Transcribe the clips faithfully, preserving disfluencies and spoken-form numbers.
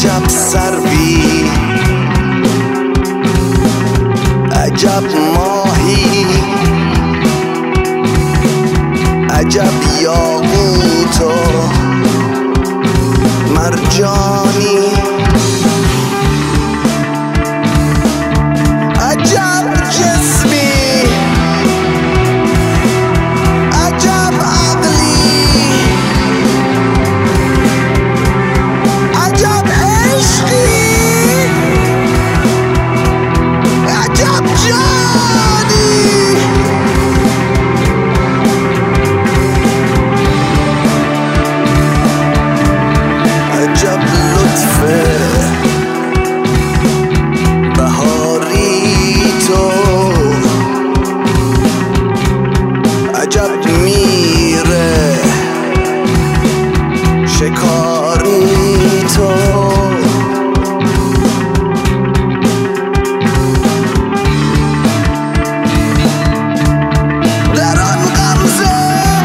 عجب سروی، عجب ماهی، عجب یاقوت و مرجانی، عجب جسمی، عجب عقلی، عجب عشقی، عجب جانی، عجب لطفه بهاری تو، عجب میره شکاری تو، در آن غمزه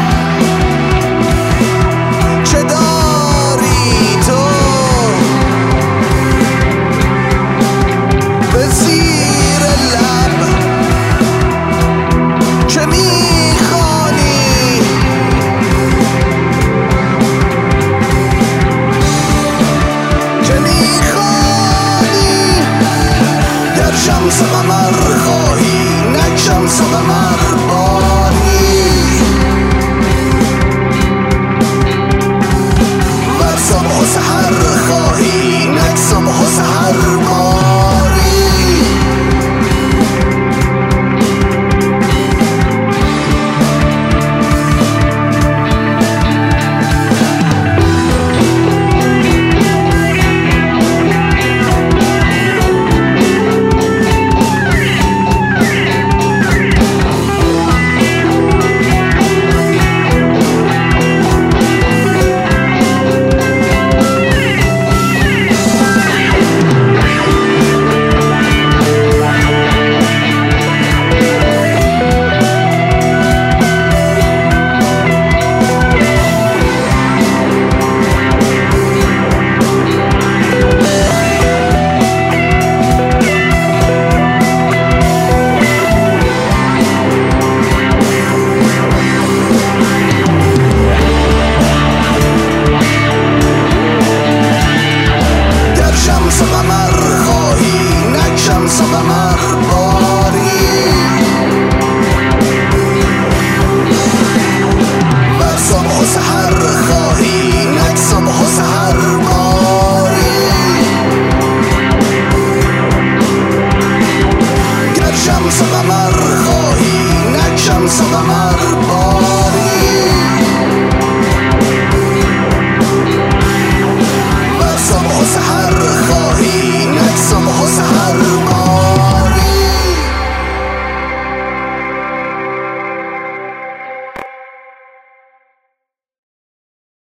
چه داری تو، به زیر لب چه میخوانی، چه میخوانی، گر شمس و قمر خواهی نک شمس و قمر باری، ور صبح و سحر خواهی نک صبح و سحر باری. شمس و قمر خواهی نک شمس و قمر باری، ور صبح و سحر خواهی نک صبح و سحر باری، گر شمس و قمر خواهی نک شمس و قمر